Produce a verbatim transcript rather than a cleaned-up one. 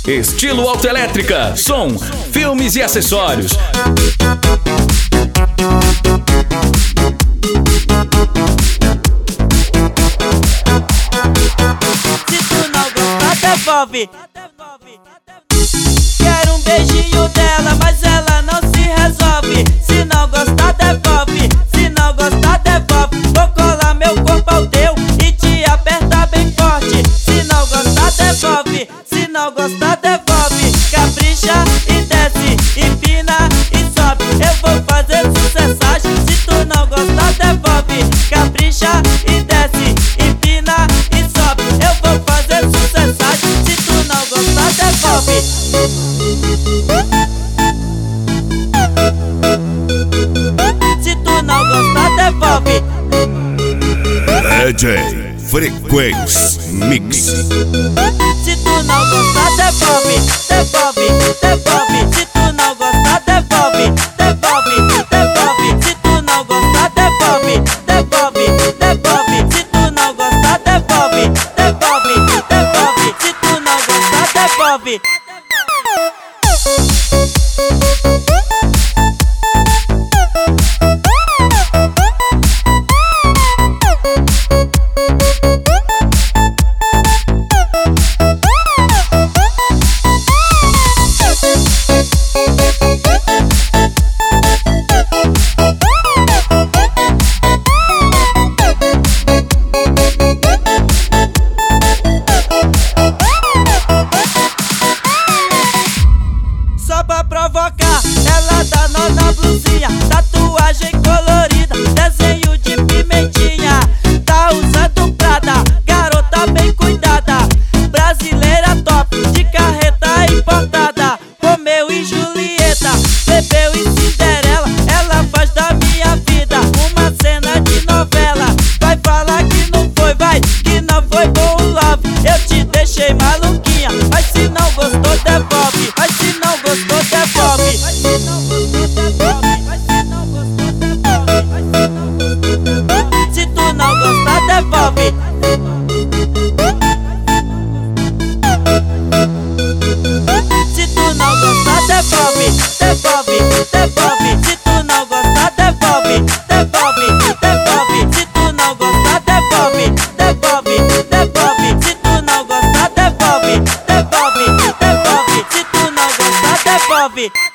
Estilo Autoelétrica, som, filmes e acessórios. Se tu não gostar, devolve. Quero um beijinho dela, mas ela não se resolve. Se não gostar, devolve. Se não gostar, devolve. Vou colar meu corpo ao teu e te apertar bem forte. Se não gostar, devolve. Se não gostar, devolve. Capricha e desce, empina e sobe. Eu vou fazer sucessagem. Se tu não gostar, devolve. Capricha e desce, empina e sobe. Eu vou fazer sucessagem. Se tu não gostar, devolve. Se tu não gostar, devolve. D J Frequência Mix. Se tu não gostar, devolve, devolve, devolve. Se tu não gostar, devolve, devolve, devolve. Se tu não gostar, devolve, devolve, devolve. Se tu não gostar, devolve, devolve, devolve. Se tu não gostar, devolve. Só pra provocar, ela dá nó na blusinha. Tatuagem colorida, desenho de pimentinha. Tá usando Prada, garota bem cuidada. Brasileira top, de carreta importada. Romeu e Julieta, Bebeu e Cinderela. Ela faz da minha vida uma cena de novela. Vai falar que não foi, vai, que não foi bom o love. Eu te deixei maluquinha, mas se não gostou, devolve. Mas se não gostou, devolve. Mas se não gostou, devolve. Mas se não gostou, devolve. Se tu não gostar, devolve. Se tu não gostar, devolve, devolve, devolve. Se tu não gostar, devolve, devolve, devolve. Se tu não gostar, devolve, devolve, devolve. Se tu não gostar, devolve, devolve, devolve. Se tu não gostar, devolve.